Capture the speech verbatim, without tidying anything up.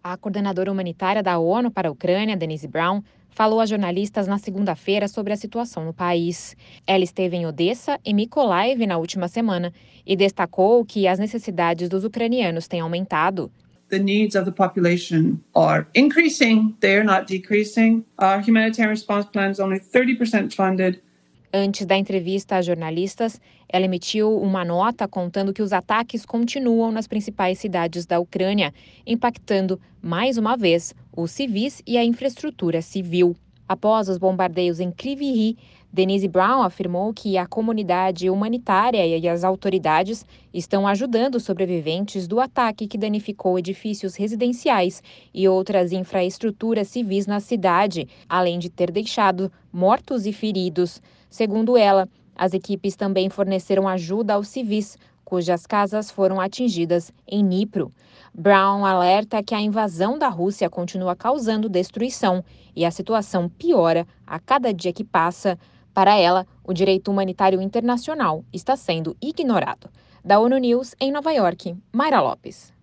A coordenadora humanitária da ONU para a Ucrânia, Denise Brown, falou a jornalistas na segunda-feira sobre a situação no país. Ela esteve em Odessa e Mykolaiv na última semana e destacou que as necessidades dos ucranianos têm aumentado. The needs of the population are increasing, they are not decreasing. Our humanitarian response plan is only thirty percent funded. Antes da entrevista a jornalistas, ela emitiu uma nota contando que os ataques continuam nas principais cidades da Ucrânia, impactando, mais uma vez, os civis e a infraestrutura civil. Após os bombardeios em Kryvyi Rih, Denise Brown afirmou que a comunidade humanitária e as autoridades estão ajudando os sobreviventes do ataque que danificou edifícios residenciais e outras infraestruturas civis na cidade, além de ter deixado mortos e feridos. Segundo ela, as equipes também forneceram ajuda aos civis, cujas casas foram atingidas em Dnipro. Brown alerta que a invasão da Rússia continua causando destruição e a situação piora a cada dia que passa. Para ela, o direito humanitário internacional está sendo ignorado. Da ONU News, em Nova York, Mayra Lopes.